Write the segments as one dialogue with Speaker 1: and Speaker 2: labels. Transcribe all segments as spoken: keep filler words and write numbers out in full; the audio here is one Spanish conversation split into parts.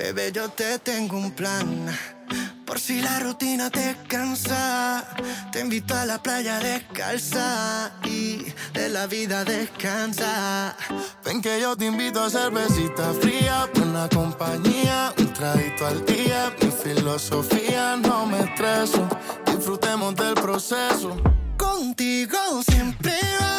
Speaker 1: Bebé, yo te tengo un plan. Por si la rutina te cansa, te invito a la playa descalza y de la vida descansa.
Speaker 2: Ven que yo te invito a cervecita fría, buena compañía, un traguito al día. Mi filosofía, no me estreso, disfrutemos del proceso.
Speaker 1: Contigo siempre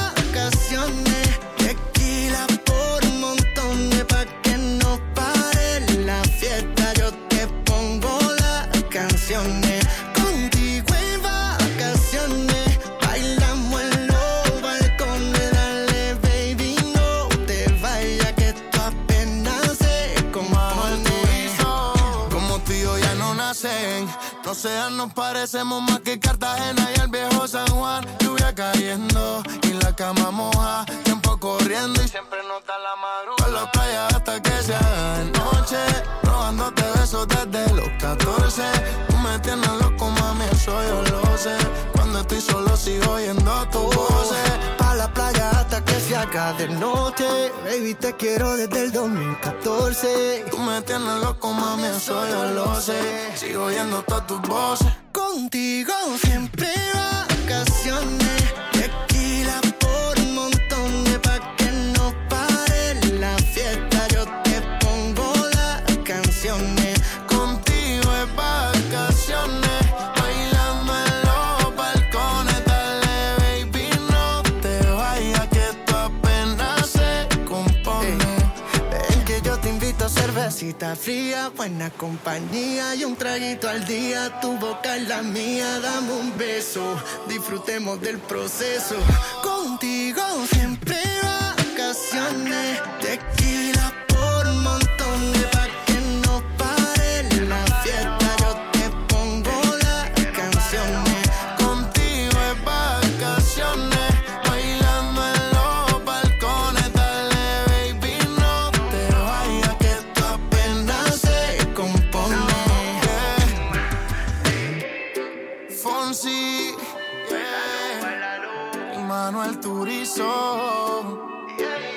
Speaker 1: vacaciones, tequila por un montón de pa' que no pare la fiesta. Yo te pongo las canciones, contigo en vacaciones, bailamos en los balcones. Dale, baby, no te vayas que esto apenas se compone.
Speaker 2: Como tú y yo ya no nacen, no sean, nos parecemos más que Cartagena y el viejo San Juan. Lluvia cayendo y la cama moja, tiempo corriendo y siempre nos da la madrugada. Por la playa hasta que se haga de noche, robándote besos desde los catorce. Tú me tienes loco, mami, eso yo lo sé. Cuando estoy solo sigo oyendo tu voz.
Speaker 1: Pa' la playa hasta que se haga de noche, baby, te quiero desde el dos mil catorce.
Speaker 2: Tú me tienes loco, mami, eso yo lo sé. Sigo oyendo todas tus voces.
Speaker 1: Contigo siempre vacaciones, tequila por un montón de pa' que no pare la fiesta. Yo te pongo las canciones,
Speaker 2: contigo es vacaciones, bailando en los balcones. Dale, baby, no te vayas que esto apenas se compone.
Speaker 1: Hey, ven que yo te invito a cervecita fría, buena compañía y un traguito al día. Tu boca es la mía, dame un beso, disfrutemos del proceso. Contigo siempre vacaciones, tequila por un montón de pa' que no pare la fiesta. Yo te pongo las canciones,
Speaker 2: contigo es vacaciones, bailando en los balcones. Dale, baby, no te vayas que esto apenas se compone. Yeah. Fonsi, yeah. Y Manuel Turizo, yeah.